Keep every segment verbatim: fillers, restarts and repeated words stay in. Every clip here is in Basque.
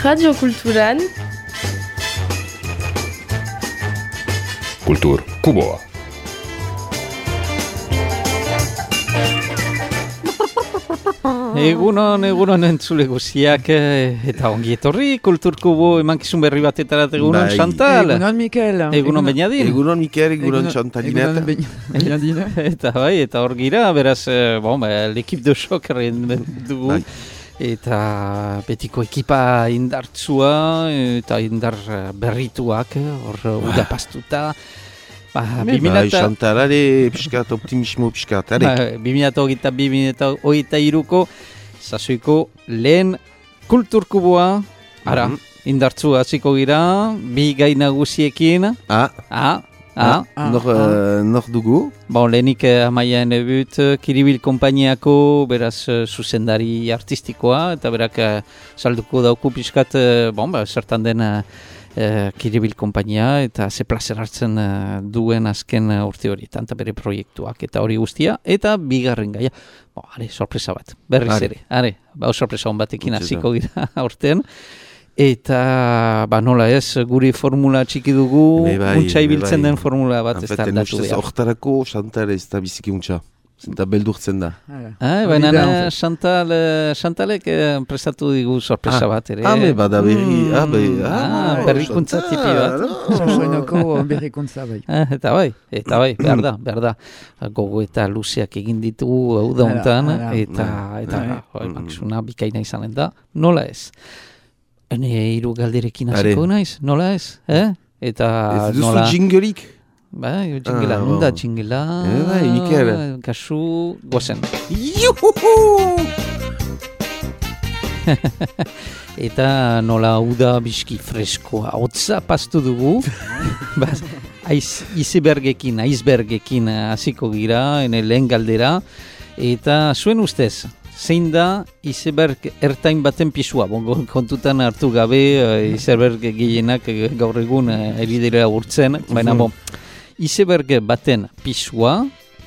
Radio Kulturan Kultur Kuboa. Egunon, egunon entzule guziak, eta ongi etorri, Kultur Kubo emankizun berri batetarat egunon, Bai. Chantal. Egunon, Mikel. Egunon Beñadin. Egunon Mikel, egunon Chantalineta. Egunon Beñadin. Eta bai, eta hor gira, beraz, eh, bon, ba, l'ekip de shock erren dugu. Bai. Eta betiko ekipa indartsua, eta indar berrituak, hor udapastuta. Ba, Bai, Chantalare, piskat, optimismo piskat, are. bi mila hogeita bi, bi mila hogeita hiruko sasoiko lehen kulturkuboa, ara, Mhm. indartzu hasiko gira, bi gai nagusiekin, Ah, ah, ah, Ah, nor, ah. eh, nor dugu? bon, lehenik eh, Amaian ebut, eh, Kiribil konpainiako, beraz, eh, zuzendari artistikoa, eta berak eh, salduko dauku piskat, eh, bon, ba, zertan den eh, eh, Kiribil konpainia, eta ze plazer hartzen eh, duen azken eh, urte horietan, eta bere proiektuak, eta hori guztia, eta bigarren gaia. Bo, are, sorpresa bat, berriz Are. ere, are, ba, sorpresa hon batekin Utzi hasiko gira aurten. Eta, ba, nola ez, guri formula txiki dugu, Be bai, untsa be ibiltzen bai. den formula bat ez da aldatu behar. Hortarako Chantal ez da biziki untxa. Zenta beldurtzen da. Ah, Hori baina da, eh, en fait. Chantal, eh, Chantalek eh, prestatu digu sorpresa Ah, bat ere. Ah, me bada berri. Ah, be, Ah, berrikuntza Chantal, tipi bat. ah. Sasoinoko berrikuntza bai. Eh, eta bai, eta bai, behar da, behar da. Gogo eta luzeak egin ditugu hau da hontan, Hala, hala. eta, eta, Bai. bai, makizuna bikaina izanen da, nola ez? Hene hiru galderekin hasiko Are. naiz, nola ez? Eh? Eta Ez duzu nola... jingelik? Bai, txingela, Ah, nunda bon. txingela... Eh, bai, Mikel. Kasu, gozen. Juhuhu! Eta nola uda biski freskoa, hotza pastu dugu, Baz, aiz, icebergekin, icebergekin eh, hasiko gira, ene lehen galdera, eta zuen ustez, zein da iceberg ertain baten pisua, bongo kontutan hartu gabe, eh, iceberg gehienak eh, gaur egun eh, eridera urtzen, baina bon, iceberg baten pisua,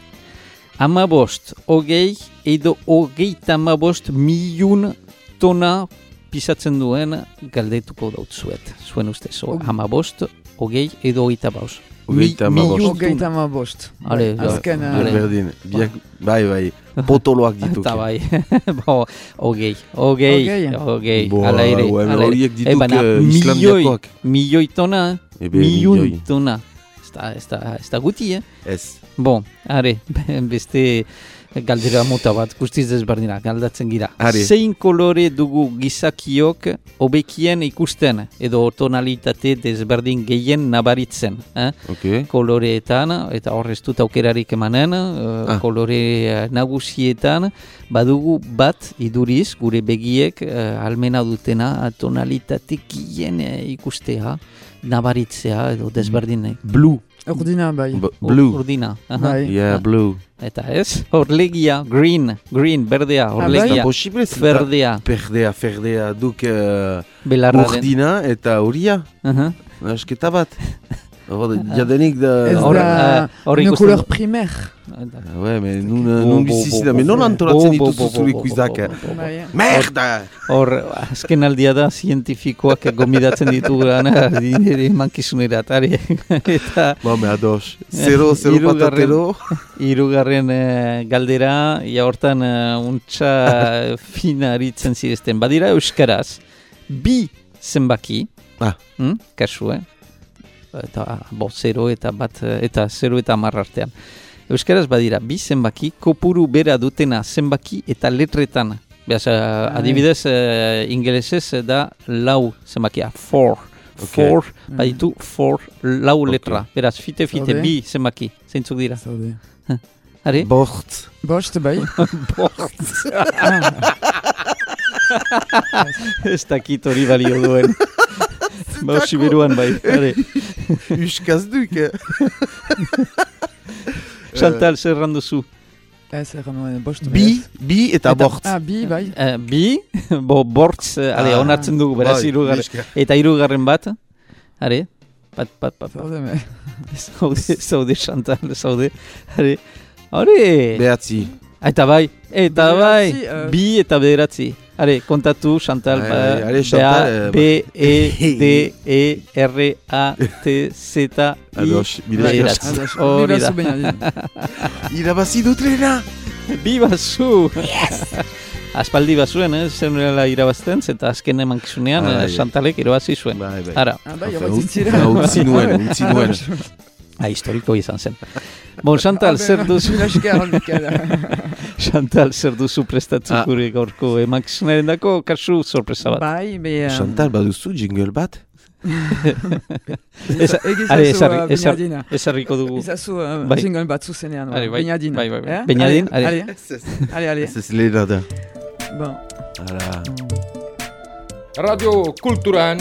amabost, hogei, edo hogeita amabost milun tona pisatzen duen galdetuko dautzuet. Zuen ustez, o, amabost, hogei, edo hogeita baus. Hogeita hamabost. Hogeita hamabost. Ale, Azken, ja, eh, ale. Berdin. Biak, bai, bai. Potoloak dituke. Eta bai, bo, hogei, hogei, Hogei. hogei, Bo, ala ere, hau, hemen ala ere. horiek dituk, Eh, baina eh, milioi, Islandiakoak. milioi tona, Ebe, milioi milioi. tona. Ez da, ez da, ez da guti, eh? Ez. Bon, are, beste galdera mota bat, guztiz desberdina, galdatzen gira. Are. Zein kolore dugu gizakiok hobekien ikusten, edo tonalitate desberdin gehien nabaritzen, eh? Ok. Koloreetan, eta hor ez dut aukerarik emanen, eh, Ah. kolore eh, nagusietan, badugu bat iduriz, gure begiek, eh, almena dutena, tonalitate gehien eh, ikustea, nabaritzea, edo desberdin. Blue. Urdina bai. B- blue. Urdina. aha. Bai. Yeah, blue. Eta ez, horlegia, green, green, berdea, bai? horlegia, Posible zenta ferdea, perdea, ferdea duk uh, belarraren. urdina eta huria. Aha. Asketa bat. Hor, jadenik da... Ez Hor, da, eh, hor une ikusten couleur du- primaire. Ah, ouais, mais nun, Bo, nun bo, bizizi bo, da. bo, Mais non bo, antolatzen bo, bo, dituzu bo, zure bo, bo, kuizak. bo, bo, bo. Bai. Merda! Hor, azken aldia da, zientifikoak gomidatzen dituguran, ere mankizunerat, are. Eta Ba, me ados. Zero, zero Hirugarren- patatero. hirugarren eh, galdera, ia hortan uh, untxa fina aritzen zirezten. Badira euskaraz, bi zenbaki, Ah. hm, kasu, eh? Eta bo, zero eta bat, eh, eta zero eta hamar artean. Euskaraz badira, bi zenbaki, kopuru bera dutena zenbaki eta letretan. Beaz, uh, adibidez, uh, ingelesez da lau zenbakia, four. Ok. Four, baditu, four, lau Ok. letra. Beraz, fite-fite, Zaude. bi zenbaki, zeintzuk dira. Zaude. Are? Bort. Bost bai. Ez dakit hori balio duen. Ba, Siberuan bai. Are. Euskaz duk, eh? Chantal, zer randuzu? Ez, erran nuen, bost bai. Bi, bi eta bort. Ah, bi bai. Uh, bi, bo, bortz, uh, ale, Ah. onartzen dugu, beraz, Bai, hirugarren. neska. Eta hirugarren bat, are, bat, bat, bat, bat. Zaude me. Zaude, zaude, Chantal, zaude. Are, are. Behatzi. Eta bai, eta bai, Bederatzi, eh. bi eta bederatzi. Are, kontatu, Chantal, Ai, ba, ai, are, Chantal, B, E, D, E, R, A, T, Z, I, Ados, bide bederatzi. esker. Hori Biba da. zu baina. Irabazi dut lehena! Biba zu! Aspaldi bazuen, eh? Zeunela irabazten, eta azken emankizunean Ai, eh, ai. Chantalek irabazi zuen. Bai, bai. Ara, Ah, bai, Enfin, hori ut- zintzira. utzi nuen, utzi nuen. ah, historiko izan zen. Bon, Chantal, zer duzu? Mila esker, Mikel. Chantal, zer duzu prestatu Ah. gure gaurko emakizunaren dako, kasu sorpresa bat. Bai, be... um, Chantal, baduzu jingle bat? Eza- Egizazu, Are, ezarri- uh, ezar- Beñadina. Ezarriko dugu. Ezazu uh, Bai. jingle bat zuzenean. Are, bai, Beñadina. bai, bai, bai. Eh? Beñadin, Allez, are. Allez, allez, allez. Ez ez lehena da. Bon. Hala. Radio Kulturan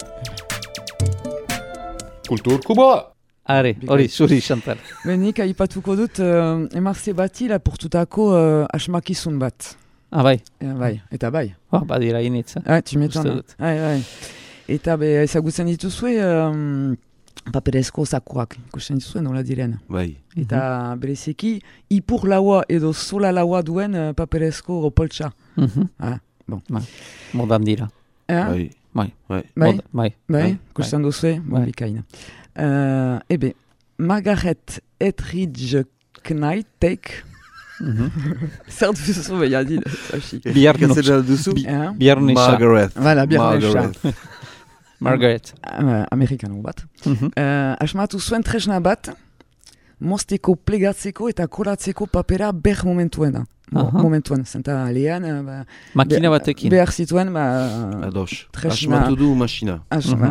Kulturkuboa. Are, hori, zuri, Chantal. Benik, aipatuko dut, uh, emarze bati lapurtutako uh, asmakizun bat. Ah, bai. Eh, bai, eta bai. Oh, badira initza. Ah, tu m'étonnes. Uste dut. Bai, bai. Eta be, ezagutzen dituzue, um, paperezko zakuak, ikusten dituzue nola diren. Bai. Eta bereziki, ipur laua edo sola laua duen uh, paperezko poltsa. Mhm. Ah, bon. Bai. Modan dira. Eh? Bai. Bai. Bai. Bai? Moda- bai. Bai, ikusten duzue, bon, Bai. bikaina. Uh, ebe, Margaret Etheridge Kneitek, Mhm. zer duzu beha dit, zaxi. Bihar nox. Ikatzen duzu? Eh? Bihar nesa. Margaret. Voilà, Biernecha. Margaret. Margaret. Uh, Amerikano bat. Mhm. Uh, asmatu zuen tresna bat, mozteko plegatzeko eta kolatzeko papera ber momentuena. Mo, Aha. momentuan, zenta lehan, uh, ba, Makina be- batekin. behar zituen, ba, Ados. Tresna. Asmatu du masina. as, Mhm. ba.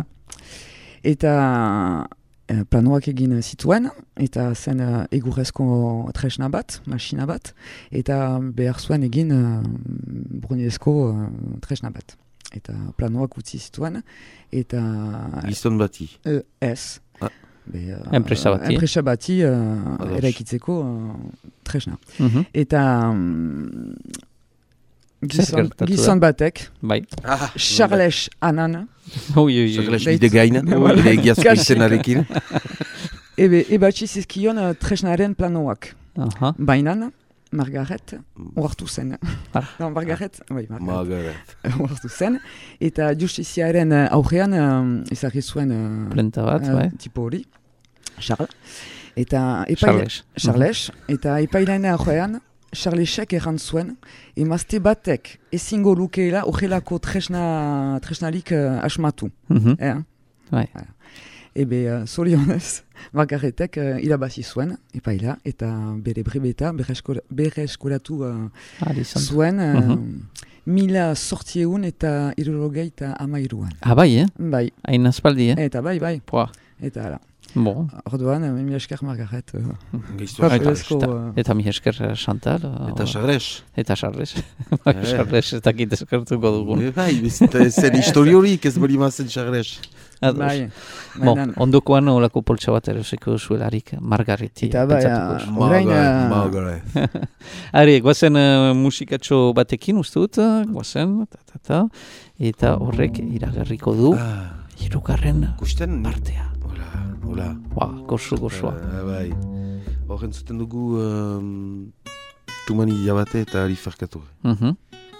Eta uh, planoak egin zituen, eta zen uh, egurrezko tresna bat, masina bat, eta behar zuen egin uh, brunezko uh, tresna bat. Eta planoak utzi zituen, eta Gizon bati. uh, ez. Ah. Be, uh, Enpresa bati. Enpresa bati uh, Ados. eraikitzeko uh, tresna. Mhm. Eta um, gizon, gertatu da? gizon batek, Bai. Ah, Charles Anan, Ui, ui, ui. Charles Deit- bide gaina, Voilà. bide egiazko Kasi. izenarekin. ebe, ebatzi zizkion uh, tresnaren planoak. Aha. Bainan, Margaret, oartu zen. Ah. Non, Margaret, bai, Margaret, Margaret. oartu zen. Eta justiziaren uh, aurrean um, ezagri zuen uh, Plenta bat, uh, bai. tipo hori, Charles. Eta epaile, Charles. Charles, eta epailean aurrean, Charlesek erran zuen, emazte batek ezingo lukeela horrelako tresna, tresnalik uh, asmatu. Mhm. Eh? Bai. Ebe, uh, zorionez, Margaretek uh, irabazi zuen, epaila, eta bere brebeta berreskola- berreskolatu uh, Ahal izan. zuen, uh, Mhm. mila sortzieun eta irurogei eta amairuan. Ah, bai, eh? Bai, Hain aspaldi, eh? eta bai, bai, Poa. eta ala. Bon. Orduan, uh, mila esker Margaret, uh, Gaizto Eta- paperezko, eta- uh, Eta mi esker eh, Chantal. eh, Eta Charles. Eta Charles. Bai, Eh. Charles ez dakit eskertuko dugun. Eh, Bai, ez zen historiorik ez bali mazen Charles. Ados. bai, Bon, bainan. ondokoan olako poltsa bat eroseko zuelarik Margareti. Eta bai, pentsatuko uh, orain, uh, Margaret. Are, guazen uh, musikatxo batekin uste dut, uh, guazen, ta, ta, ta, eta horrek iragarriko du Ah, hirugarren kusten? partea. Hola, hola. Ba, gozu, gozua. Ah, bai. Horren zuten dugu um, tumani jabate eta ari farkatu. Mhm.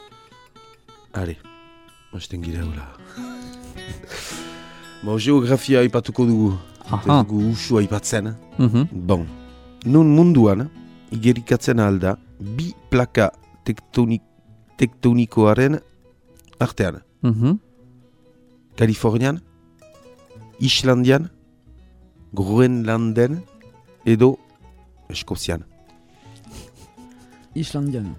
Are, hasten gira hola. Bo, geografia aipatuko dugu. Ez Aha. dugu usu aipatzen. Mhm. Bon, nun munduan, igerikatzen alda, bi plaka tektonik, tektonikoaren artean. Mhm. Kalifornian, Islandian, Groenlanden edo Eskozian. Islandian.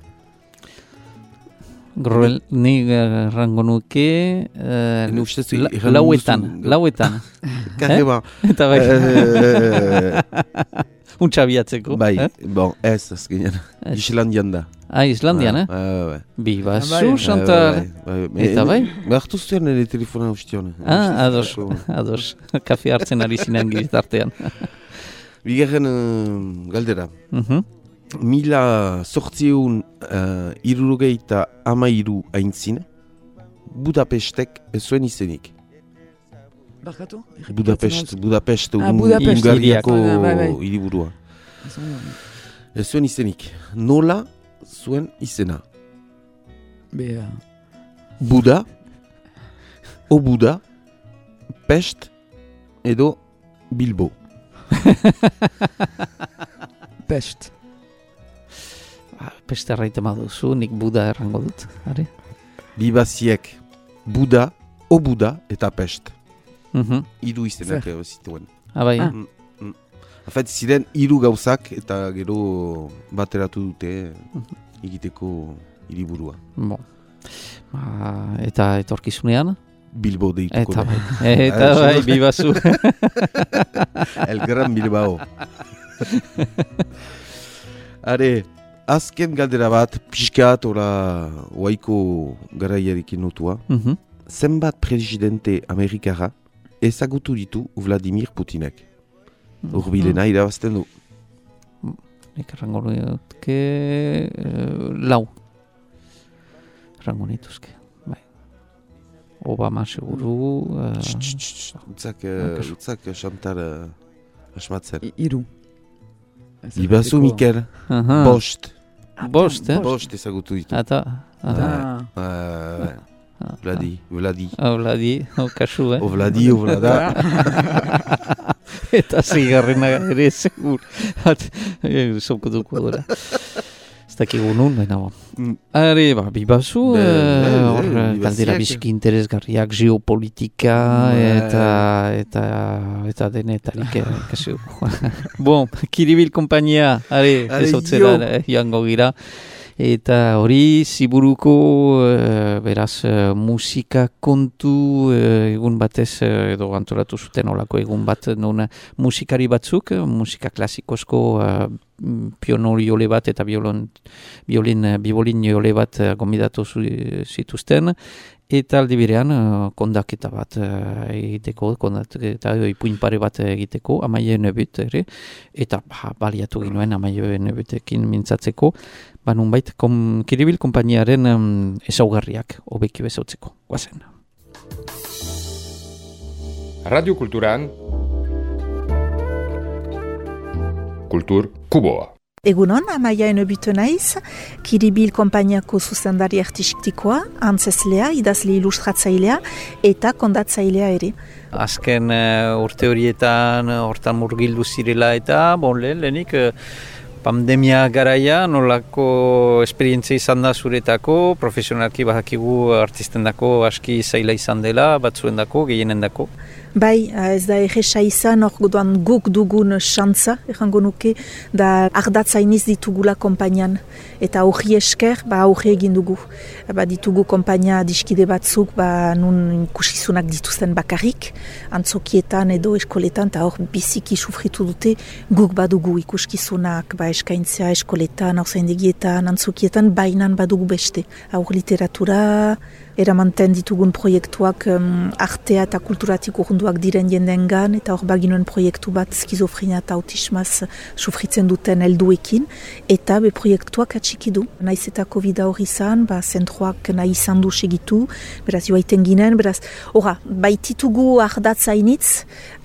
Groel, ni uh, rango nuke uh, Ene ustez, la, erran lauetan, duzu- lauetan. Karreba. Eta bai, Eh, untxa biatzeko. bai, eh? bon, ez azkenean. Ez. Islandian da. Ah, Islandian, eh? Ah, bai. Bi, ba, Ah, bai. zu, Chantal. Eta bai? Hartu zuen ere telefona ustion. Ah, ados, ados. Kafe hartzen ari zinen gizartean. Bigarren uh, galdera. Mhm. Mila sortzieun uh, irurogeita amairu aintzin, Budapestek ez zuen izenik. Barkatu? Budapest, Budapest, Ah, un- Budapest. Hungariako Ah, bai, bai. hiriburua. Ez zuen izenik. Nola zuen izena? Be, uh, Buda, Obuda, Pest edo Bilbo. Pest. Peste erraiten baduzu, nik Buda errango dut. Are? Bibaziek Buda, Obuda eta Pest. Mhm. Hiru izenak eh, zituen. Abai, Ah. Mm, mm. Afet, ziren hiru gauzak eta gero bateratu dute egiteko hiriburua. bon. Ba, eta etorkizunean? Bilbo deituko Eta da. bai, eta bai, bibazu. El Gran Bilbao. Are, azken galdera bat, pixkat, ora, oaiko garaiarekin notua. Mhm. Zenbat presidente amerikara ezagutu ditu Vladimir Putinek? Urbilena irabazten du. Nik errango nituzke uh, lau. Errango nituzke, bai. Obama seguru... Uh, Utzak, uh, utzak xantar uh, asmatzen. I- Iru. Ibazu Mikel, aha. bost. Bost, eh? Bost ezagutu ditu. Eta... Ah. Uh, Vladi, Vladi. Vladi, o kasu, eh? O Vladi, o Vlada. Eta zigarrena ere segur. Hat, zauko duko dura. Ez dakigu nun, baina bo. Mm. Are, ba, bibazu, Be- eh, be- hor, be- galdera bibaziak. bizki interesgarriak, geopolitika, Be- eta, eta, eta denetarik, eh, kasi dugu. Bon, Kiribil kompainia, are, Are, ez hotzera, jo. eh, joango gira. Eta hori ziburuko, eh, beraz, eh, musika kontu eh, egun batez eh, edo antolatu zuten olako egun bat non musikari batzuk, eh, musika klasikosko eh, piano jole bat eta biolon, biolin, eh, biolin jole bat eh, gombidatu zu- zituzten. Eta aldi berean eh, kondaketa bat eh, egiteko, kondaketa ipuin pare bat egiteko, amaie nebut ere, eta ba, baliatu ginoen amaie nebutekin mintzatzeko, ba nunbait kom, Kiribil konpainiaren um, ezaugarriak hobeki bezautzeko. Guazen. Radio Kulturan Kultur Kuboa. Egunon, Amaia Enobito naiz, Kiribil konpainiako zuzendari artistikoa, antzezlea, idazle ilustratzailea eta kondatzailea ere. Azken uh, urte horietan, uh, hortan murgildu zirela eta, bon, lehen, lehenik, uh, pandemia garaia, nolako esperientzia izan da zuretako, profesionalki badakigu artistendako aski zaila izan dela, batzuendako, gehienendako. Bai, ez da erresa izan, hor duan guk dugun xantza, errango nuke, da ardatzainiz ditugula konpainian. Eta hori esker, ba hori egin dugu. Ba ditugu konpainia diskide batzuk, ba nun ikusizunak dituzten bakarrik, antzokietan edo eskoletan, eta hor biziki sufritu dute, guk badugu ikuskizunak, ba eskaintzea eskoletan, haurzaindegietan, antzokietan, bainan badugu beste. Hor literatura, eramanten ditugun proiektuak um, artea eta kulturatik urrunduak diren jendengan, eta hor baginuen proiektu bat skizofrenia eta autismaz sufritzen duten helduekin, eta be proiektuak atxiki du. Naiz eta COVID hori izan, ba, zentroak nahi izan du segitu, beraz joaiten ginen, beraz, ora, baititugu ardatzainitz,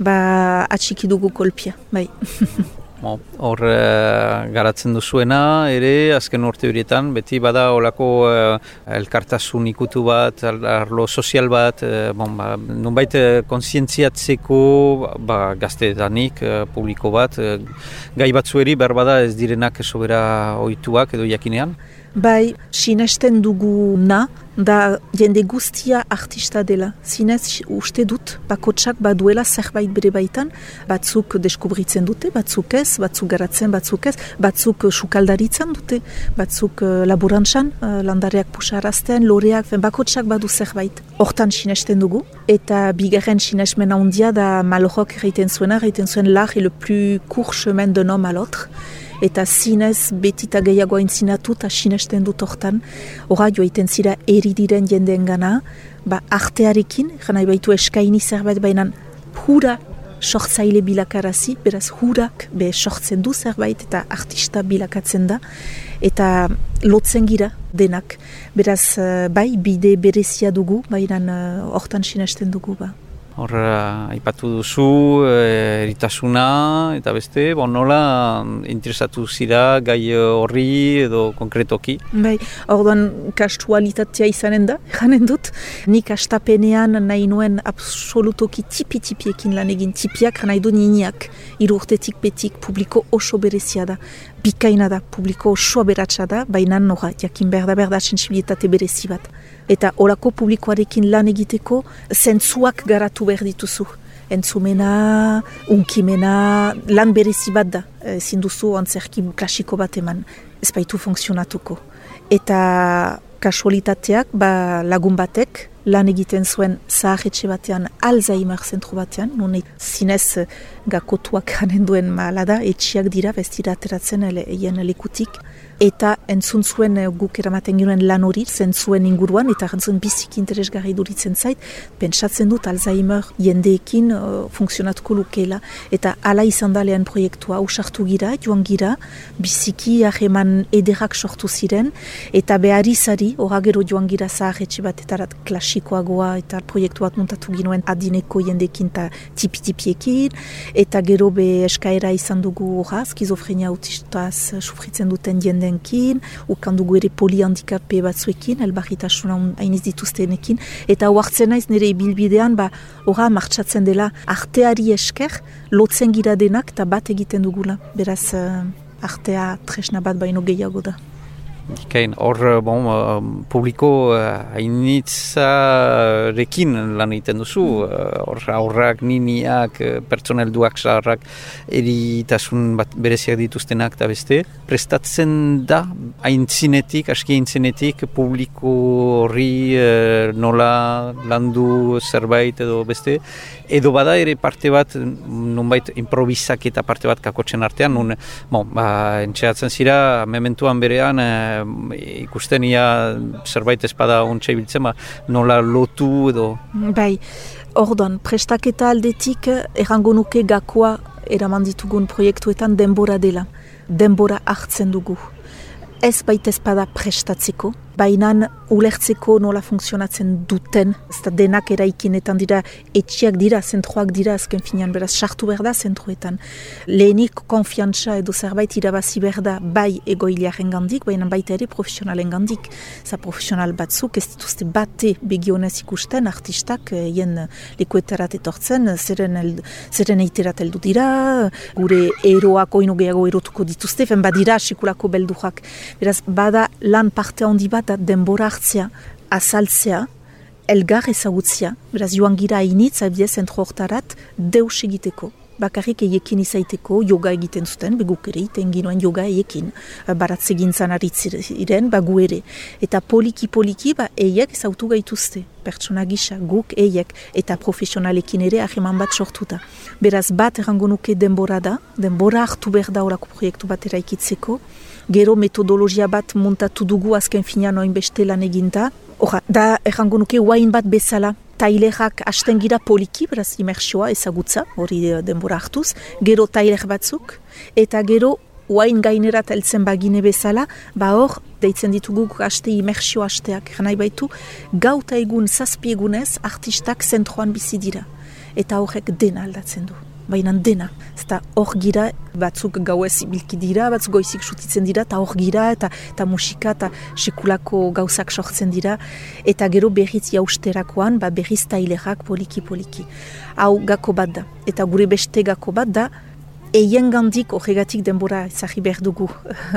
ba, atxiki dugu kolpia, bai. Bon, hor uh, garatzen duzuena, ere, azken urte horietan, beti bada olako uh, elkartasun ikutu bat, arlo sozial bat, uh, bon, ba, nunbait uh, kontzientziatzeko ba, gazteetanik, uh, publiko bat, uh, gai batzueri berbada ez direnak sobera ohituak edo jakinean. Bai, sinesten duguna da jende guztia artista dela. Zinez uste dut, bakotsak baduela zerbait bere baitan, batzuk deskubritzen dute, batzuk ez, batzuk garatzen, batzuk ez, batzuk sukaldaritzen dute, batzuk laborantzan, landareak pusarazten, loreak, bakotsak badu zerbait. Hortan sinesten dugu, eta bigarren sinesmena handia da Malraux egiten zuena, egiten zuen l'art est le plus court chemin d'un homme à l'autre. Eta zinez betita gehiago aintzinatu eta sinesten dut hortan. Hora joaiten zira eri diren jendeen gana, ba artearekin, janai baitu eskaini zerbait bainan hura sortzaile bilakarazi, beraz hurak be sortzen du zerbait eta artista bilakatzen da, eta lotzen gira denak. Beraz, bai, bide berezia dugu, bainan hortan sinesten dugu ba. Hor, uh, aipatu duzu, uh, eritasuna, eta beste, bon, nola interesatu zira gai horri edo konkretoki? Bai, orduan kastualitatea izanen da, janen dut. Nik astapenean nahi nuen absolutoki tipi-tipiekin lan egin. Tipiak nahi du niniak, hiru urtetik betik, publiko oso berezia da. Bikaina da, publiko oso aberatsa da, baina noga, jakin behar da, behar da sensibilitate berezi bat. Eta horako publikoarekin lan egiteko zentzuak garatu behar dituzu. Entzumena, unkimena, lan berezi bat da. Ezin duzu antzerki klasiko bat eman, ez baitu funtzionatuko. Eta kasualitateak, ba, lagun batek, lan egiten zuen zaharretxe batean, Alzheimer zentru batean, nune zinez gakotuak hanen duen malada, etxiak dira, ez dira ateratzen eien lekutik. Eta entzun zuen guk eramaten ginen lan hori, zentzuen inguruan, eta entzun biziki interesgarri duritzen zait, pentsatzen dut Alzheimer jendeekin uh, funtzionatuko lukeela. Eta ala izan da lehen proiektua, usartu gira, joan gira, biziki aheman ederrak sortu ziren, eta beharizari, horra gero joan gira zaharretxe bat, eta klasikoagoa, eta proiektu bat montatu ginuen adineko jendeekin eta tipi-tipiekin, eta gero be eskaera izan dugu horra, skizofrenia autistaz sufritzen duten jende denkin, ukan dugu ere polihandikape batzuekin, elbarritasuna hainiz dituztenekin, eta hoartzen naiz nire ibilbidean, ba, horra martxatzen dela arteari esker, lotzen gira denak, eta bat egiten dugula. Beraz, uh, artea tresna bat baino gehiago da. Ikain, hor, bon, uh, publiko hainitzarekin uh, lan egiten duzu, hor uh, aurrak, niniak, uh, pertsonelduak zaharrak, eritasun bat bereziak dituztenak eta beste. Prestatzen da, aintzinetik, aski aintzinetik, publiko horri uh, nola landu zerbait edo beste, edo bada ere parte bat, nonbait improvisak eta parte bat kakotzen artean, nun, bon, ba, entxeatzen zira, mementuan berean, uh, ikusten ia zerbait espada ontsa ibiltzen, ba, nola lotu edo... Bai, orduan, prestaketa aldetik errango nuke gakoa eraman ditugun proiektuetan denbora dela. Denbora hartzen dugu. Ez baita espada prestatzeko, baina ulertzeko nola funtzionatzen duten, ez da denak eraikinetan dira, etxiak dira, zentroak dira azken finean, beraz, sartu behar da zentroetan. Lehenik konfiantza edo zerbait irabazi behar da bai egoiliaren gandik, baina baita ere profesionalen gandik. Za profesional batzuk ez dituzte bate begionez ikusten, artistak hien lekuetarat etortzen, zeren, el, zeren eiterat heldu dira, gure eroak oino gehiago erotuko dituzte, fen badira sekulako beldurrak. Beraz, bada lan parte handi bat da denbora hartzea, azaltzea, elgar ezagutzea, beraz joan gira hainitz, abide zentro hortarat, deus egiteko. Bakarrik eiekin izaiteko, yoga egiten zuten, beguk ere, iten ginoen yoga eiekin, baratze gintzan aritziren, bagu ere. Eta poliki-poliki, ba, eiek ezautu gaituzte, pertsona gisa, guk eiek, eta profesionalekin ere aheman bat sortuta. Beraz, bat errango nuke denbora da, denbora hartu behar da horako proiektu bat eraikitzeko, gero metodologia bat montatu dugu azken finean oin beste lan eginda. Hora, da errango nuke wain bat bezala, tailerak hasten gira poliki, beraz imersioa ezagutza, hori denbora hartuz, gero tailer batzuk, eta gero wain gainerat heltzen bagine bezala, ba hor, deitzen ditugu haste imersio hasteak, janai baitu, gauta egun, zazpi egunez, artistak zentroan bizi dira, eta horrek dena aldatzen du. Baina dena, eta hor gira, batzuk gauez ibilki dira, batzuk goizik sutitzen dira, eta hor gira, eta, eta musika, eta sekulako gauzak sortzen dira, eta gero berriz jausterakoan, ba berriz tailerak poliki-poliki. Hau gako bat da, eta gure beste gako bat da, eien gandik, horregatik denbora ezagri behar dugu,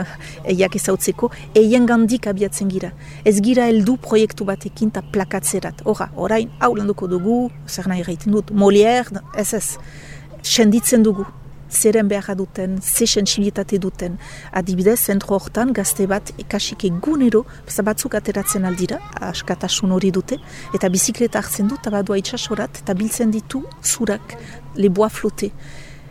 eiak ezautzeko, eien gandik abiatzen gira. Ez gira heldu proiektu batekin eta plakatzerat. Horra, orain, hau landuko dugu, zer nahi gaiten dut, Molière, ez ez. Senditzen dugu, zeren behar duten, ze sensibilitate duten. Adibidez, zentro hortan gazte bat ikasik egunero, batzuk ateratzen aldira, askatasun hori dute, eta bizikleta hartzen dut, eta badua itxasorat, eta biltzen ditu zurak, le bois flotte.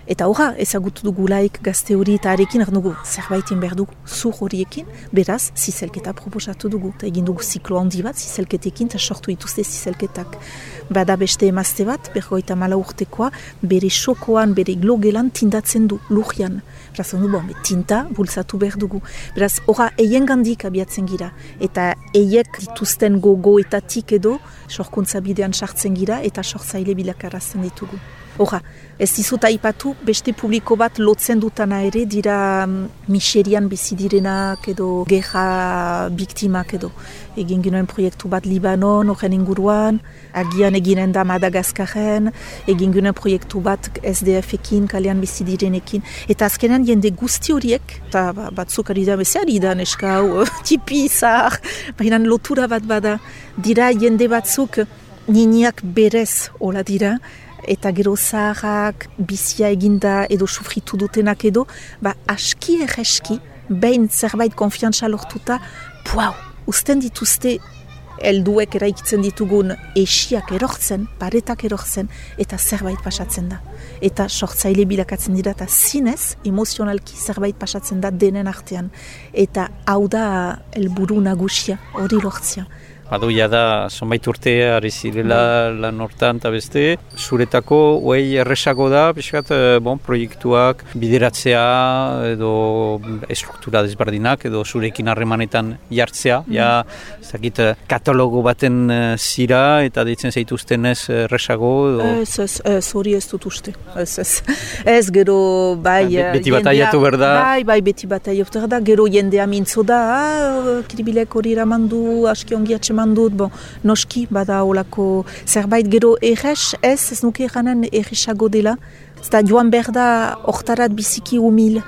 Eta horra, ezagutu dugulaik gazte hori eta arekin, dugu zerbaitin behar dugu, zur horiekin, beraz, zizelketa proposatu dugu. Eta egin dugu ziklo handi bat, zizelketekin, eta sortu dituzte zizelketak. Bada beste emazte bat, berrogeita mala urtekoa, bere sokoan, bere glogelan tindatzen du, lurian. Beraz, ondu, bon, tinta bultzatu behar dugu. Beraz, horra, eien gandik abiatzen gira. Eta eiek dituzten gogoetatik edo, sorkuntza bidean sartzen gira, eta sortzaile bilakarazten ditugu. Horra, ez dizut aipatu, beste publiko bat lotzen dutana ere, dira um, miserian bizi direnak edo gerra biktimak edo. Egin ginoen proiektu bat Libanon, horren inguruan, agian eginen da Madagaskaren, egin ginoen proiektu bat S D F-ekin, kalean bizi direnekin. Eta azkenan jende guzti horiek, eta batzuk ari da bezari da neska hau, tipi zahar, baina lotura bat bada, dira jende batzuk niniak berez hola dira, eta gero zaharrak, bizia eginda edo sufritu dutenak edo, ba aski erreski, behin zerbait konfiantza lortuta, puau, usten dituzte helduek eraikitzen ditugun esiak erortzen, paretak erortzen, eta zerbait pasatzen da. Eta sortzaile bilakatzen dira, eta zinez, emozionalki zerbait pasatzen da denen artean. Eta hau da helburu nagusia, hori lortzia. Adoia da, zonbait urte ari zirela lan hortan eta beste, zuretako oei erresago da, pixkat, bon, proiektuak bideratzea edo estruktura desberdinak edo zurekin harremanetan jartzea. Mm. Ja, ez dakit, katalogo baten zira eta deitzen zaituzten ez erresago edo... Ez, ez, ez, hori ez dut uste. Ez, ez. Ez, gero, bai... Be, beti bataiatu behar da. Bai, bai, beti bataiatu behar da. Gero jendea mintzo da, ah, kiribilek hori ramandu, aski ongi mandut, bon, noski, bada olako zerbait gero erres, ez, ez nuke eranen erresago dela. Zta joan behar da hortarat biziki humil,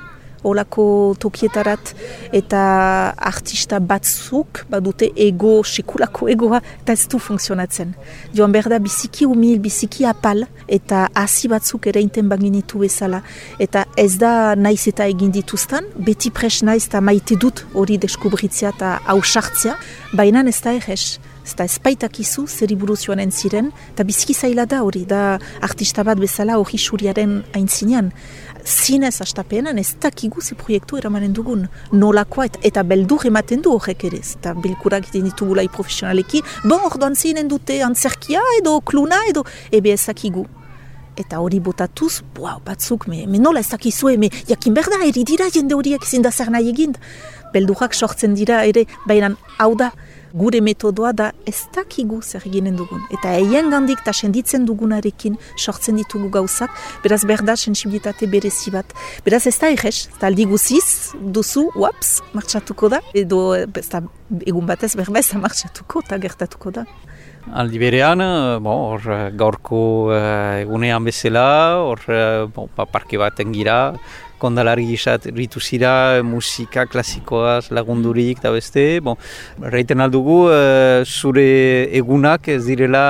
olako tokietarat, eta artista batzuk, badute ego, sekulako egoa, eta ez du funksionatzen. Joan behar da biziki humil, biziki apal, eta hasi batzuk ere inten baginitu bezala. Eta ez da naiz eta egin dituztan, beti pres naiz eta maite dut hori deskubritzea eta hausartzea, baina ez da errez. Eta espaitakizu zeri buruz joanen ziren, eta biziki zaila da hori, da artista bat bezala hori suriaren aintzinean. Zinez astapenan ez dakigu ze proiektu eramanen dugun, nolakoa eta, eta beldur ematen du horrek ere, eta bilkurak egiten ditugulai profesionalekin, bon, orduan zinen dute antzerkia edo kluna edo, ebe ez dakigu. Eta hori botatuz, wow, batzuk, me, me nola ez dakizue, me jakin berda, eri dira jende horiek ezin da zer nahi egin. Beldurak sortzen dira ere, baina hau da, gure metodoa da ez dakigu zer eginen dugun. Eta eien gandik eta senditzen dugunarekin sortzen ditugu gauzak, beraz berda sensibilitate berezi bat. Beraz ez da errez, eta aldi guziz duzu, uaps, martxatuko da, edo ez da egun batez berba ez da martxatuko eta gertatuko da. Aldi berean, bon, hor gaurko uh, egunean bezala, hor uh, bon, parke baten gira, kondalari gisat ritu zira, musika klasikoaz lagundurik eta beste. Bon, reiten aldugu, uh, zure egunak ez direla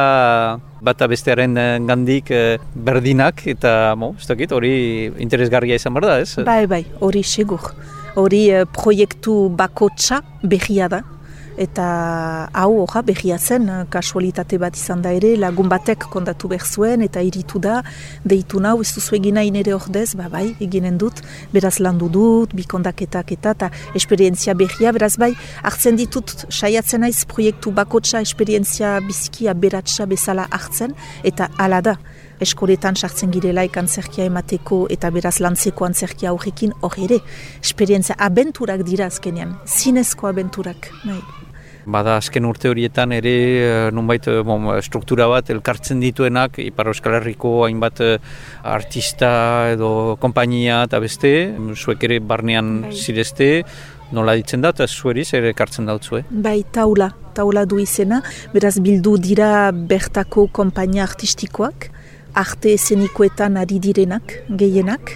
bata bestearen gandik uh, berdinak, eta bon, ez dakit, hori interesgarria izan behar da, ez? Bai, bai, hori segur. Hori uh, proiektu bakotsa berria da. Eta hau horra berria zen, kasualitate bat izan da ere, lagun batek kondatu behar zuen, eta iritu da, deitu nau, ez duzu egina inere ordez, ba bai, eginen dut, beraz landu dut, bi kondaketak eta, eta esperientzia berria, beraz bai, hartzen ditut, saiatzen naiz proiektu bakotsa, esperientzia biziki aberatsa bezala hartzen, eta hala da. Eskoletan sartzen girelaik antzerkia emateko eta beraz lantzeko antzerkia horrekin hor ere. Esperientzia abenturak dira azkenean, zinezko abenturak. Nahi. Bada azken urte horietan ere nunbait bon, struktura bat elkartzen dituenak Ipar Euskal Herriko hainbat artista edo konpainia eta beste, zuek ere barnean bai. Zirezte, nola ditzen da eta zueriz ere ekartzen dautzue? Bai, taula, taula du izena, beraz bildu dira bertako konpainia artistikoak, arte esenikoetan ari direnak, gehienak,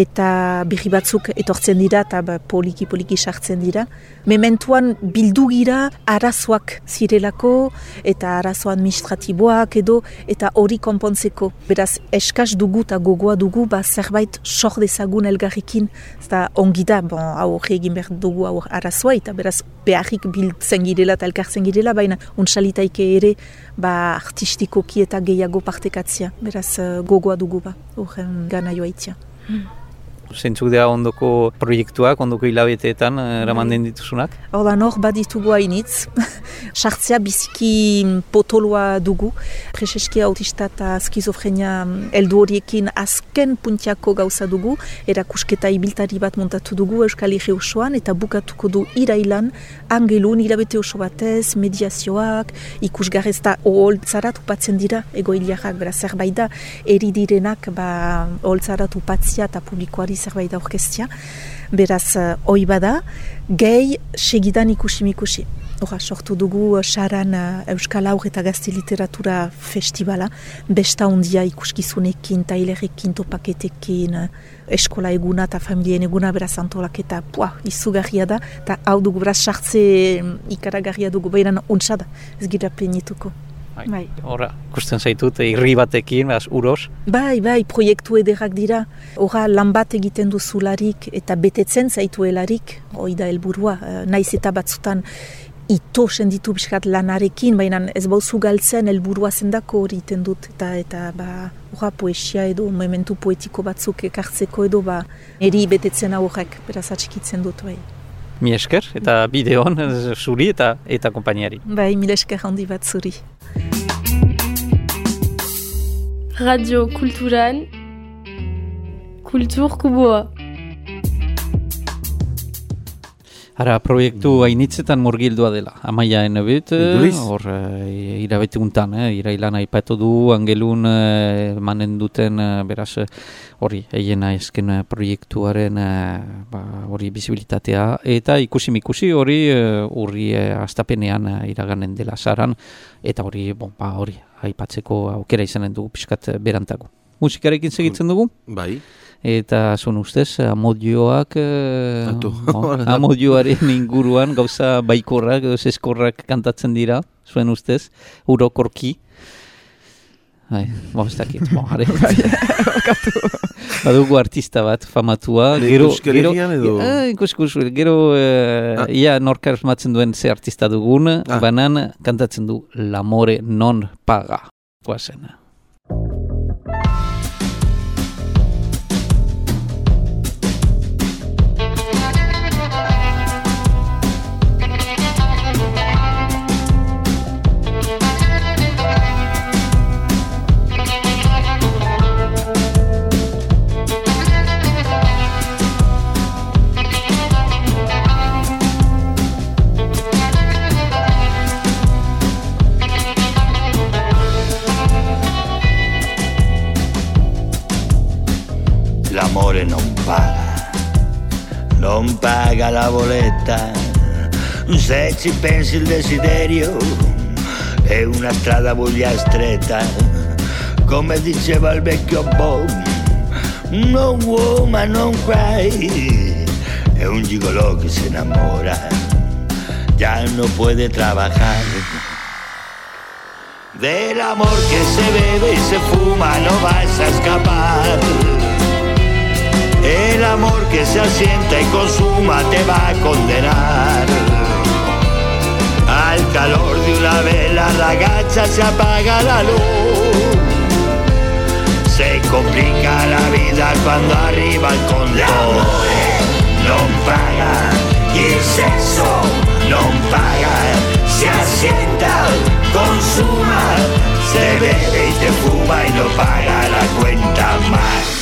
eta berri batzuk etortzen dira eta poliki-poliki sartzen dira. Mementuan bildu gira arazoak zirelako eta arazo administratiboak edo eta hori konpontzeko. Beraz, eskaz dugu eta gogoa dugu ba, zerbait sor dezagun elgarrekin. Eta ongi da, bon, hau egin behar dugu hau arazoa eta beraz beharrik biltzen girela eta elkartzen girela, baina untsalitaike ere ba, artistikoki eta gehiago partekatzea. Beraz, gogoa dugu ba, horren gana joaitzea. Zentzuk dira ondoko proiektuak, ondoko hilabeteetan eraman den dituzunak? Ordan hor baditugu hainitz. Sartzea biziki potoloa dugu. Prezeski autista eta skizofrenia heldu horiekin azken puntiako gauza dugu. Erakusketa ibiltari bat montatu dugu Euskal Herri osoan eta bukatuko du irailan, angelun, hilabete oso batez, mediazioak, ikusgarrez da oholtzarat upatzen dira, egoiliarrak, beraz zerbait da, eri direnak ba, oholtzarat upatzia eta publikoari zerbait da orkestia. Beraz, uh, hoi bada, gehi segidan ikusi-mikusi. Hora, sortu dugu Saran uh, Euskal Haur eta Gazte Literatura Festivala, besta hundia ikuskizunekin, tailerekin, topaketekin, uh, eskola eguna eta familien eguna beraz antolaketa, pua, izugarria da, eta hau dugu beraz sartze um, ikaragarria dugu, behiran untsa da, ez gira penituko. Bai. Horra, ikusten zaitut, irri batekin, behaz, uros. Bai, bai, proiektu ederrak dira. Horra, lan bat egiten duzularik eta betetzen zaituelarik, hoi da helburua, naiz eta batzutan ito senditu biskat lanarekin, baina ez bauzu galtzen helburua zendako hori iten dut. Eta, eta ba, horra, poesia edo, momentu poetiko batzuk ekartzeko edo, ba, eri betetzen horrek, beraz atxikitzen dut, bai. Mi esker, eta bideon, zuri eta eta konpainiari. Bai, mil esker handi bat zuri. Radio Kulturan, Kultur Kuboa. Hara, proiektu hainitzetan murgildua dela. Amaia enebet, hor e, irabete untan, eh, irailan aipatu du, angelun e, manen duten, e, beraz, hori, eiena esken proiektuaren hori ba, bizibilitatea, eta ikusi-mikusi hori e, urri e, astapenean e, iraganen dela Saran, eta hori, bon, ba, hori, aipatzeko aukera izanen dugu pixkat berantago. Musikarekin segitzen dugu? Bai. Eta zuen ustez, amodioak, eh, amodioaren inguruan gauza baikorrak, eskorrak kantatzen dira, zuen ustez, urokorki. Hai, bo, ez dakit, bo, jare. Badugu artista bat, famatua. Gero, gero, edo? Eh, ikus, ikus, gero, eh, ah. ia norka asmatzen duen ze artista dugun, ah. banan kantatzen du L'amore non paga. Guazen. L'amore non paga, non paga la bolletta. Se ci pensi il desiderio è una strada buglia stretta. Come diceva il vecchio Bob, no woman, non cry. È un gigolò che se enamora, ya no puede trabajar. Del amor que se bebe y se fuma no vas a escapar. El amor que se asienta y consuma te va a condenar. Al calor de una vela ragazza se apaga la luz. Se complica la vida cuando arriva il conto. L'amore non paga, il sesso non paga. Se asienta, consuma, se bebe y te fuma y no paga la cuenta más.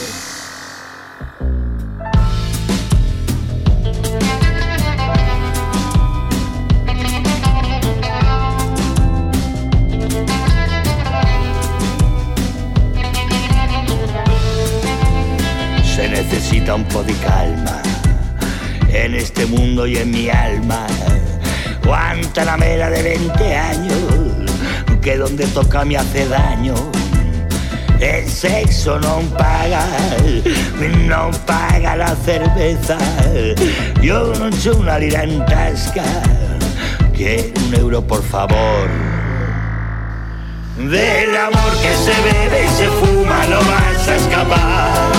Necesita un po' di calma en este mundo y en mi alma. Guantanamera de veinte años, que donde toca me hace daño. El sexo non paga, non paga la cerveza. Yo non c'ho una lira in tasca, quiero un euro por favor. Del amor que se bebe y se fuma no vas a escapar.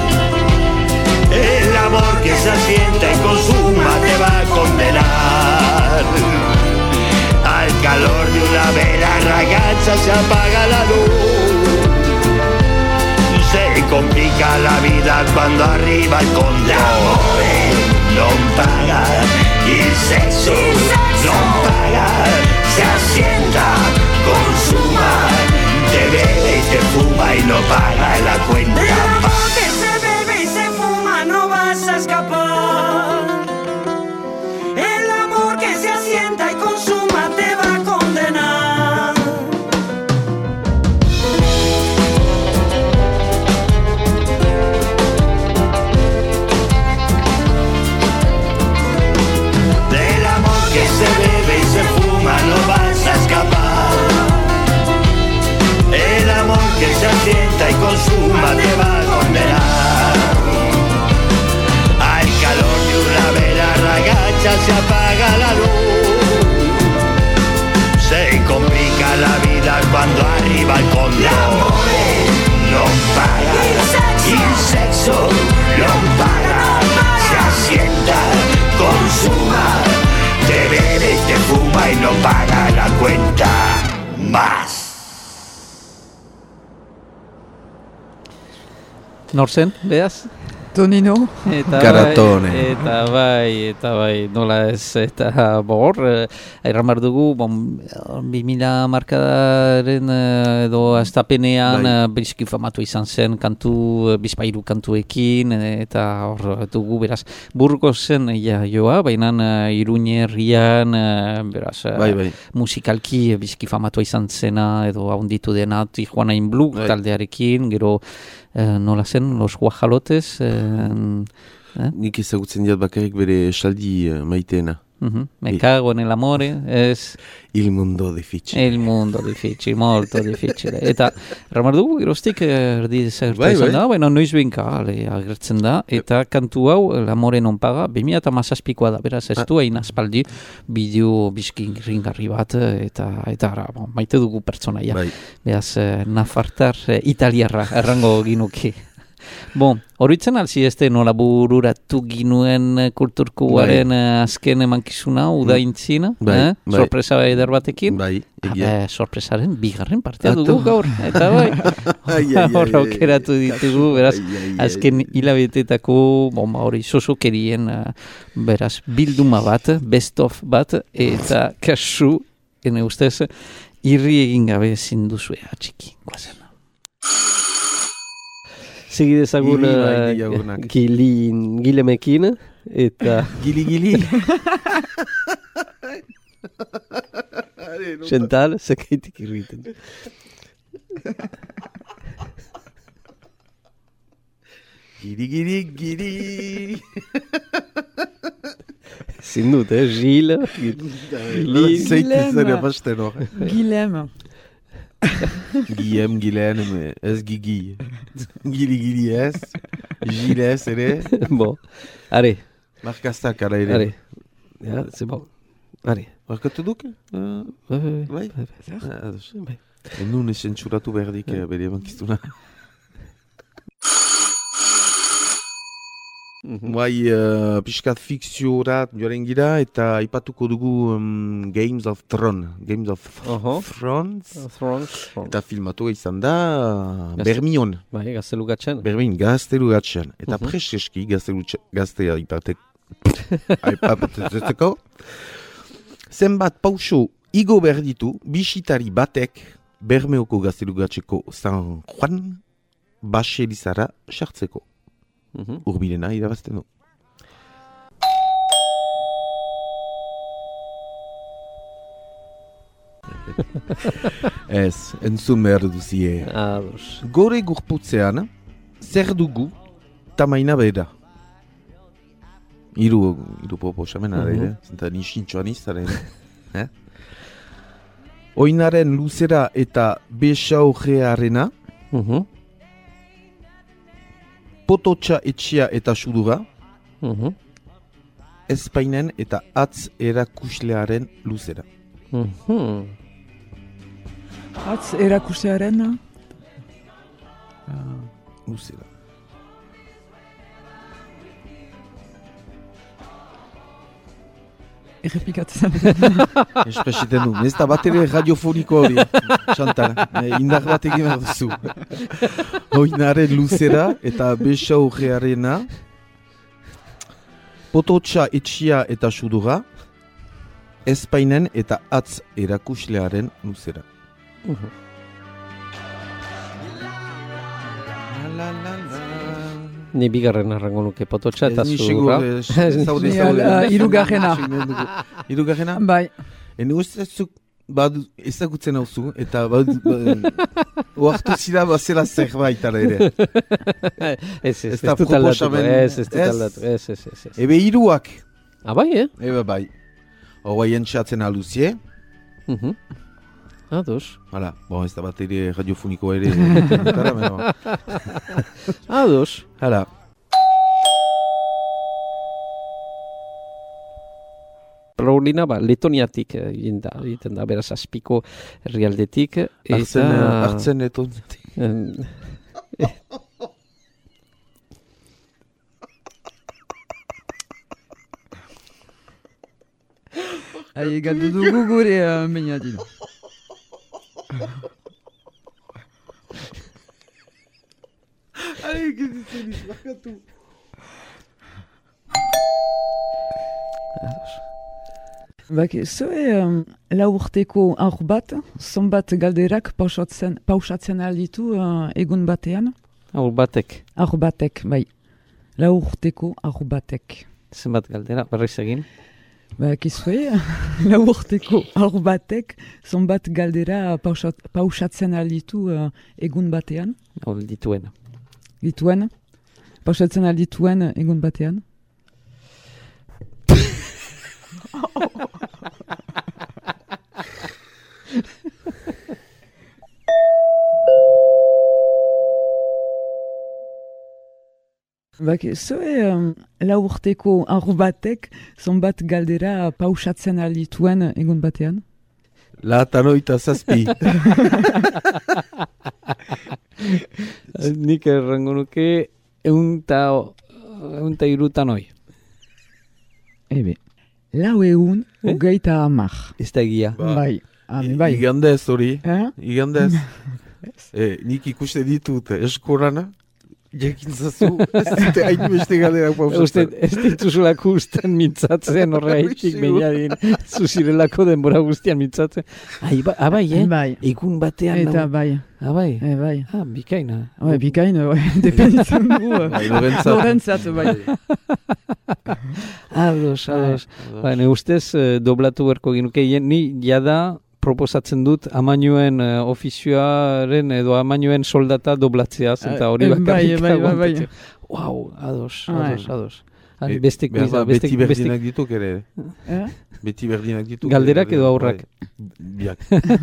El amor que se asienta y consuma te va a condenar. Al calor de una vela ragazza se apaga la luz. Se complica complica la vida cuando arriba el control. L'amore non paga, il sesso non paga, se asienta, consuma, te bebe y te fuma y no paga la cuenta. El amor que se bebe y se fuma no vas a escapar. El amor que se asienta y consuma te va a condenar. Del amor que se bebe y se fuma no vas a escapar. El amor que se asienta y consuma te va a condenar. Al calor de una vela ragazza se apaga la luz. Se complica la vida cuando arriba el control. L'amore non paga, il sexo non paga, se asienta, consuma, te bebe y te fuma y no paga la cuenta más. Norzen, beaz? Tonino, Eta Karatone. bai, eta bai, eta bai, nola ez, eta bor, eh, erramar dugu, bon, bi mila markadaren eh, edo astapenean Bai. eh, bizki famatu izan zen kantu, eh, bizpairu kantuekin, eh, eta hor dugu, beraz, Burgosen ja, joa, baina eh, Iruñerrian, eh, beraz, eh, Bai, bai. musikalki eh, bizki famatu izan zena, edo haunditu dena, Tijuana in Blue Bai. taldearekin, gero, eh, nola zen, Los Guajalotes, eh, eh? Nik ezagutzen diat bakarrik bere esaldi uh, maiteena. Uh-huh. Me cago en el amore, es Il mundo difficile. il mondo difficile, molto difficile. Eta, ramar dugu, geroztik erdi zerta Bai, izan bai. da, baina noiz binka ale, agertzen da, eta kantu hau, l'amore non paga, bimila eta mazazpikoa da, beraz, ez du hain aspaldi, bideo bizkin ringarri bat, eta, eta ara, bon, maite dugu pertsonaia. Bai. Beraz, eh, nafartar, eh, italiarra, errango ginuki. Bon, horitzen alzi este nola bururatu ginuen eh, kulturkuaren eh, azken emankizuna, udaintzina, Bai, eh? bai. Sorpresa eder batekin. Bai, egia. Ah, eh, sorpresaren bigarren partea Ato. dugu gaur, eta bai, Ai, ai, ai, hor ai, aukeratu ai, ditugu, kasu, beraz, ai, ai, ai. azken hilabetetako, bon, ba, hori, sosokerien, eh, beraz, bilduma bat, best of bat, eta kasu, ene ustez, irri egin gabe ezin duzue atxiki, guazen. Segi dezagun Gili bai, uh, diagonak. gilin, gilemekin, eta Gili, gili. Chantal, zekaitik irriten. Gili, gili, gili. Zin dut, eh? Gil, Gili, Zeite zer apasten hor. Guilhem. Guillem, Guilaine, mais ez gigi. Gili, gili ez. Gil ez ere. bon, are, Markaztak ara ere. are. Ja, c'est bon. Are. Markatu duk? Uh, Bai, bai, bai? bai. Ah, ados. Nun esentsuratu berdik eh, bere emankiztuna. Bai, uh, pixkat fikziorat joaren gira eta aipatuko dugu um, Games of Thrones. Games of Oho. Thrones. Thrones. Eta filmatu izan da uh, Gazte- Bermion. Bai, gaztelu gatzen. Bermin, gaztelu gatxan. Eta Mhm. preseski gaztelu tx- gaztea aipatek. aipatetzeko. Zenbat pauso igo behar ditu bisitari batek Bermeoko gaztelu gatxeko San Juan Baselizara sartzeko. Mhm. Urbilena irabazten du. Ez, entzun behar duzie. Ados. Gore gurputzean, zer dugu tamaina bera. Iru, iru proposamena Mhm. ere, zenta nisintxoan izaren. eh? Oinaren luzera eta besaugearena, Mhm. pototxa etxea eta sudura, Mhm. ezpainen eta atz erakuslearen luzera. Mhm. Atz erakustearen, Luzera. errepikatzen. Espresiten du. Ez da bat ere radiofoniko hori. Chantal, indar bat egin behar duzu. Oinaren luzera eta besa horrearena. Pototxa etxia eta sudura. Ezpainen eta atz erakuslearen luzera. Mhm. La, la, la. Ni bigarren arrango nuke pototxa eta Ez ni zurra. segur, zaude, Ni, zaude. ala, hirugarrena. Hirugarrena? Bai. Ene ustezuk badu ezagutzen hauzu, eta badu, oartu zira bazela zerbait ara ere. Ez, ez, ez da dut aldatu. proposamen- Ez, ez dut ez? aldatu. Ez, ez, ez, ez. Ebe hiruak. Ah, bai, eh? Ebe bai. Hauai entxatzen aluzie. Mhm. Ados. Hala, bon, ez da bat ere radiofoniko ere. Tara, meno. Ados. Hala. Paulina, ba, Letoniatik eh, egin da, egiten da, beraz, azpiko herrialdetik. Artzen, eta- artzen eton. Em, Hai, galdu dugu gure uh, meinadina. Ai, gizitzen izbakatu. Bak, zoe um, lau urteko aur bat, zonbat galderak pausatzen, pausatzen alditu uh, egun batean. Aur batek, Aur batek, bai. Lau urteko aur batek. zenbat galdera, berriz egin. Bak, izue, lau urteko aur batek, zonbat galdera pausat, pausatzen alditu uh, egun batean. Hau dituen. Dituen, pausatzen aldituen egun batean. Bak, zoe um, lau urteko aur batek zonbat galdera pausatzen aldituen egun batean. La tanoita zazpi. Nik errango nuke eunta, eunta irutan hoi. Ebe, lau egun Eh? hogeita hamar. Ez da egia. Ba. Bai, ame, bai. Igandez hori. Eh? Igandez. eh, nik ikuste ditut eskorana. Jekin zazu, ez dute hain beste galdera Uste, pausatzen. ez dituzulako usten mintzatzen horreitik meinadin. Zuzirelako denbora guztian mintzatzen. Ai, ba, abai, eh? Bai, Egun batean. eta lau- bai, Abai. e, bai. Ah, bikaina. Bai, bikain, bai, dependitzen dugu. eh. Bai, Lorentzat. Lorentzat, bai. Ados, ados. Ba, ne ustez, eh, doblatu berko ginuke, jen, ni jada proposatzen dut amainuen uh, ofizioaren edo amainuen soldata doblatzea, zenta hori Eh, bakarrik bai, bai, bai, bai. aguantatzen. Wow, ados, Bai. ados, ados. Ari, Eh, beste behar kuiza, da, beste, beti beste berdinak dituk ere. Eh? Beti berdinak dituk. Galderak ere. edo aurrak? Bai, biak.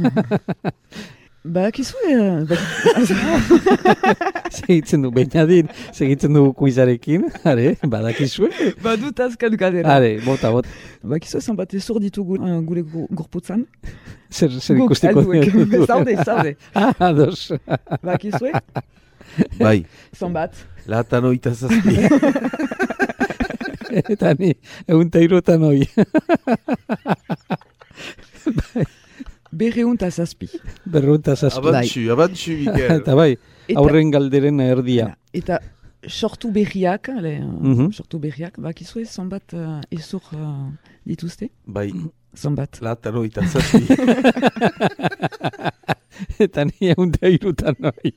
Ba, kizue, ba, Segitzen du, bainadin, segitzen du kuizarekin, are, badakizue. badut azkan galdera. Are, bota, bota, Ba, kizue, zanbat ezor ditugu uh, gure gu- gorputzan. zer, zer Guk ikusteko. helduek. Zaude, zaude. Ah, ados. Ba, kizue, Bai, zanbat. la tanoita zazpi. Eta ni, egun ta irutan hoi. Berreun ta zazpi. Berrunta zazpi. Abantxu, abantxu, Miguel. Eta bai, Eta- aurren galderen erdia. Eta sortu berriak, ale, uh, Mhm. sortu berriak, ba, kizue, zanbat uh, ezor uh, dituzte? Bai, Zanbat. la tanoita zazpi. Eta ni egun ta irutan hoi.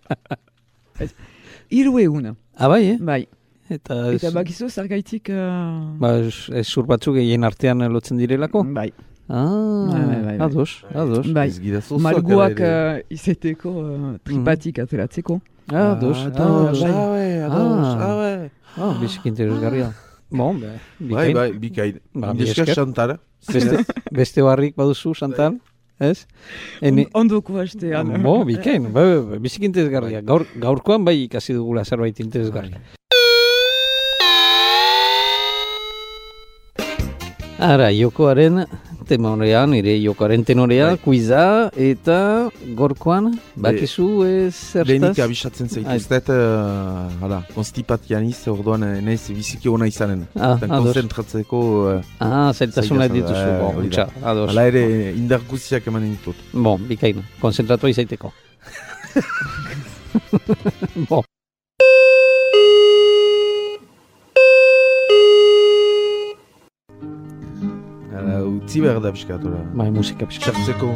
Hiru egun, Ah, bai, eh? bai. Eta, Eta bakizu, zergaitik... Uh, ba, ez- ez zur batzuk egin artean lotzen direlako? bai. Ah, Bai, bai, bai, bai. ados, ados. Bai. Ez gira zozoak Malguak ala ere. uh, izeteko uh, tripatik ateratzeko. Ados, Ah, ados. ados, ados, ados, Ah. ados. Ah, biziki interesgarria. Bon, be, Bai, bikain. bai, bikain. Ba, Deska esker. xantara. Beste, beste barrik baduzu, Santal? Ez? Ene, Ondoko hastean. bo, bikain, bai, bai, bai, biziki interesgarria. Gaur, gaurkoan bai ikasi dugula zerbait interesgarria. Ara, jokoaren tenorea, nire jokoaren tenorea, kuiza, eta gorkoan, bakizu ez zertaz? Lehenik abisatzen zaituztet, uh, hala, konstipatianiz, orduan naiz biziki ona izanen. Ah, ados. Konzentratzeko... Uh, ah, zailtasunak dituzu, uh, bon, utxa, ados. Hala ere, indar guztiak eman ditut. Bon, bikain, konzentratu izaiteko. Bon. Hala, utzi behar da pixkat, ora. Bai, musika pixkat. Txartzeko.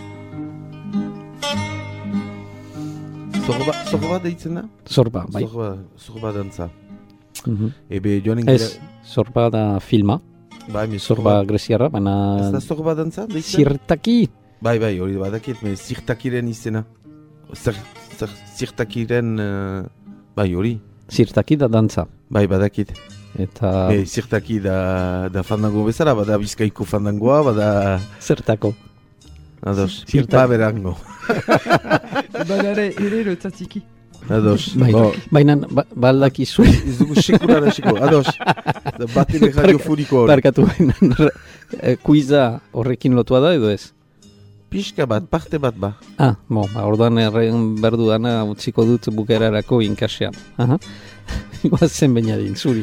Zorba, zorba deitzen da? Zorba, bai. Zorba, zorba dantza. Mm-hmm. Ebe joanen ez, zorba da filma. Bai, me zorba greziarra, baina... Ez da zorba dantza? Deitzen? Zirtaki! Bai, bai, hori badakit, me zirtakiren izena. Zer, zer, zirtakiren... Uh, bai, hori. Zirtaki da dantza. Bai, badakit. Eta... Me, zirtaki da, da fandango bezala, bada bizkaiko fandangoa, bada... Zertako. Ados, zirta berango. Bada ere, ere lotzatiki. Ados, bo. Baina, ba, baldak izu. Ez dugu sekurara seko, ados. Bat ere radiofoniko hori. Barkatu, baina, kuiza horrekin lotua da edo ez? Pixka bat, parte bat ba. Ah, bo, orduan erren berdu dana utziko dut bukerarako inkasean. Aha. Guazen bainadin, zuri.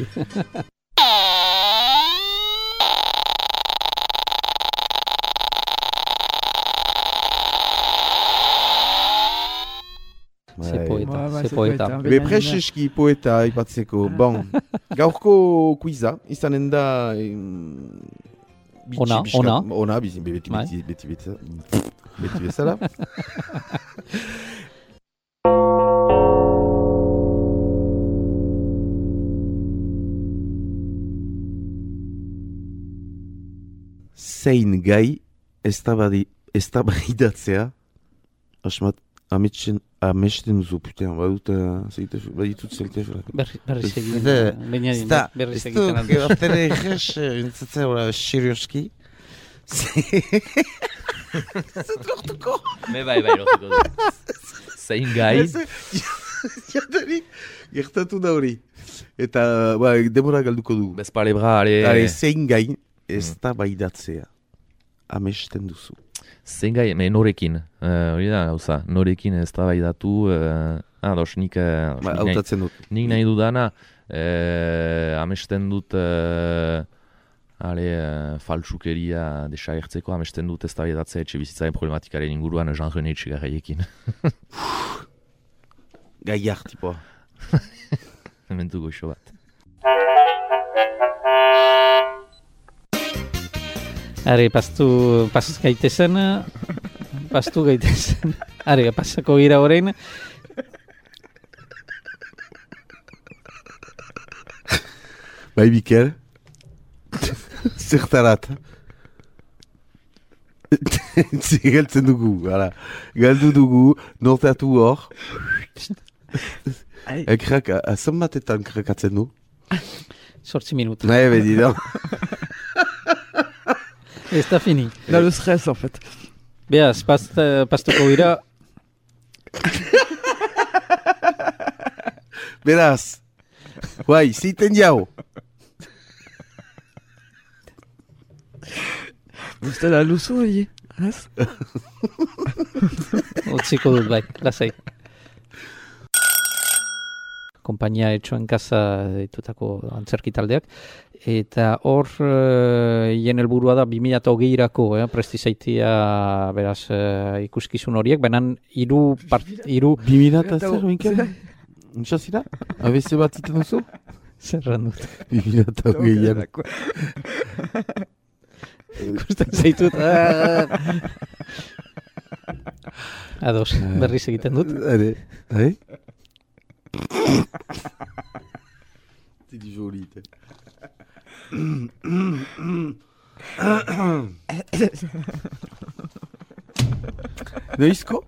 Ze poeta, ze poeta. Be preseski poeta ipatzeko. Bon, gaurko kuiza, izanen da... Bitsi, ona, biskat, ona. Ona, beti, beti, beti, beti, beti, beti bezala. Zein gai eztabaidatzea asmat ametsen amesten duzu, putean, badut baditut zeltefurak. Berriz egiten, bainadin, berriz egiten. Ez du, gertere egez, entzatzea, ora, serioski. Zut lortuko? Me bai, bai, lortuko du. Zein gai? Jadarik, gertatu da hori. Eta, ba, demora galduko du. Bezpalebra, ale... Ale, zein gai eztabaidatzea amesten duzu. Zein gai, me norekin, hori uh, da, gauza, norekin ez trabaidatu, uh, ados, nik, uh, ba, nik, nahi, nik nahi dudana, uh, amesten dut, uh, ale, uh, faltsukeria desagertzeko, amesten dut ez trabaidatzea etxe bizitzaren problematikaren inguruan, Jean-René Etxegarraiekin. Gaiar, tipoa. Hementu goxo bat. Are, pastu, pasuz gaitezen, pastu gaitezen. Are, pasako gira horrein. Bai, Biker. Zertarat. Galtzen dugu, gara. Galdu dugu, nortatu hor. Krak, azan batetan krakatzen du? Sortzi minutu. Nahi, bedi da. Ez da fini. Da le stress, en fait. Beaz, past, pastuko gira. Beraz. Guai, ziten jau. Uste da luzu, hori? Utziko dut, bai, lasai. Kompainia etxoen kasa ditutako antzerki taldeak. Eta hor, hien helburua da bi mila hogeirako, eh, prestizaitia, beraz, uh, ikuskizun horiek, baina hiru part, hiru... bi mila eta zer, oinkel? Untxazira? Abeze bat ziten duzu? Zerran dut. bi mila eta hogeian. Ikusten zaitut. Ados, berriz egiten dut. Are, are? Tidi jolite. Noizko?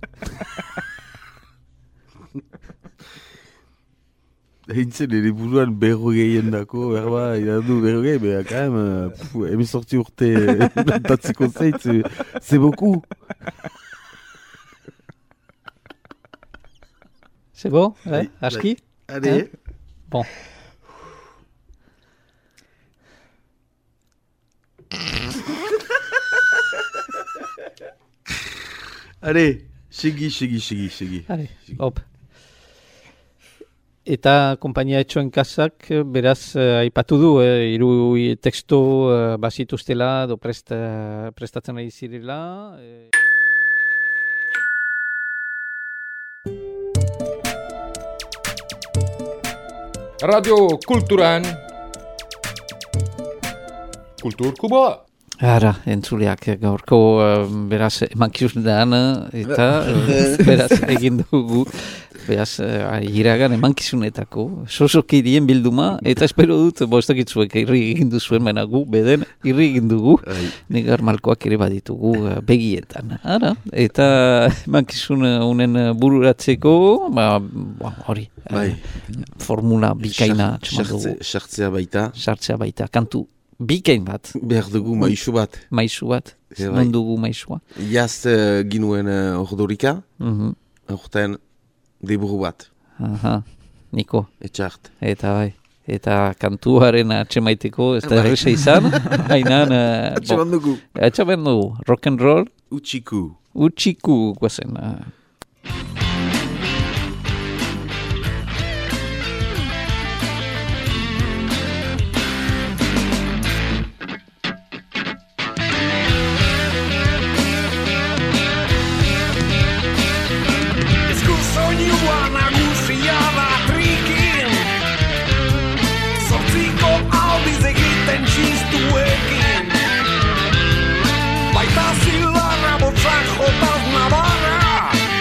Heintzen ere buruan berro gehien dako, berba, irandu berro gehien, beha, kaem, emezortzi urte plantatzeko zeit, c'est beaucoup. C'est bon, eh? Aski? Allez. Bon. Are, segi, segi, segi, segi. Are, hop. Eta kompainia etxoen kasak, beraz, eh, aipatu du, eh, hiru tekstu eh, bazituztela, do prest, eh, prestatzen ari zirela. Eh. Radio Kulturan Kultur Kuboa. Ara, entzuleak gaurko uh, beraz emankizundan eta uh, beraz egin dugu beraz uh, iragan emankizunetako sosokirien bilduma eta espero dut bostakitzuek irri egin duzuen baina gu beden irri egin dugu negar malkoak ere baditugu uh, begietan. Ara, eta emankizun honen bururatzeko ba, ba, hori bai. uh, formula bikaina sartzea baita sartzea baita kantu bikain bat. Behar dugu maisu bat. Maisu bat. E, non dugu maisua. Jaz uh, ginuen uh, ordorika, mm-hmm. orten deburu bat. Aha, Niko. Etxart. Eta bai. Eta kantuaren atxemaiteko, ez da erresa izan. Hainan... Uh, atxeman dugu. Atxeman dugu. Rock and roll. Utsiku. Utsiku, guazen. Uh. Baita zilarra botzak jotaz nabarra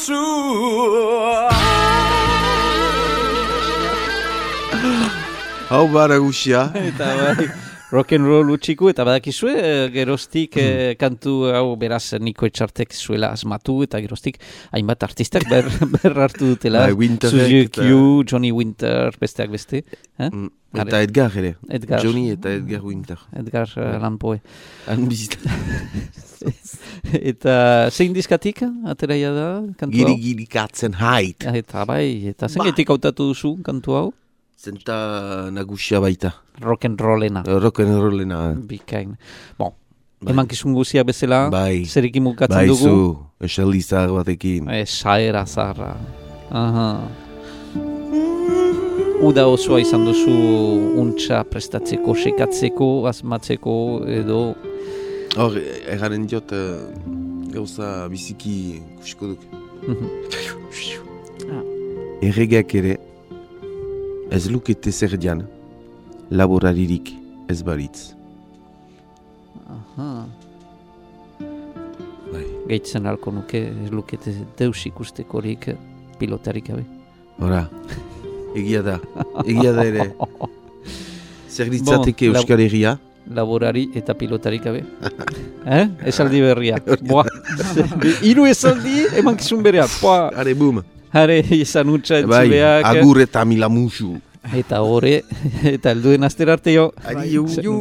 duzu. Hau bara guxia. Eta bai, rock and roll utxiku, eta badakizue, eh, geroztik eh, kantu hau beraz Niko Etxartek zuela asmatu, eta geroztik hainbat artistak ber, ber hartu dutela. Bai, Winterrek Suzy eta- Q, Johnny Winter, besteak beste. Eh? Mm, Eta Edgar ere. Edgar. Johnny eta Edgar Winter. Edgar uh, Lanpoe. Han bizita. Eta zein diskatik, ateraia da, kantu hau? Giri giri katzen hait. Eta bai, eta zen Ba. getik hautatu duzu kantu hau? Zenta nagusia baita. Rock and rollena. Rock and rollena. Bikain. Bon, eman kizun guzia bezala, Bai. zerekin mukatzen Bai dugu. zu, esaldi zahar batekin. Esaera zaharra. Aha. Uda osoa izan duzu untxa prestatzeko, sekatzeko, asmatzeko edo... Hor, erraren diot, uh, gauza biziki kusiko duk. Erregak ere, ez lukete zer dian, laboraririk ez balitz. Aha. Bai. Gehitzen halko nuke, ez lukete deus ikustekorik pilotarik gabe. Hora, egia da, egia da ere. Zer ditzateke Bon, lab- Euskal Herria? Laborari eta pilotarik gabe. Eh? Esaldi berria. Boa. Hiru esaldi eman kizun berean. Boa. Hare, bum. Hare, izan utxa Bai, entzuleak. agur eta mila musu. Eta hore, eta helduen aster arte jo. Adio. Ju.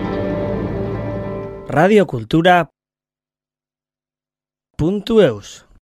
radiokultura puntu eus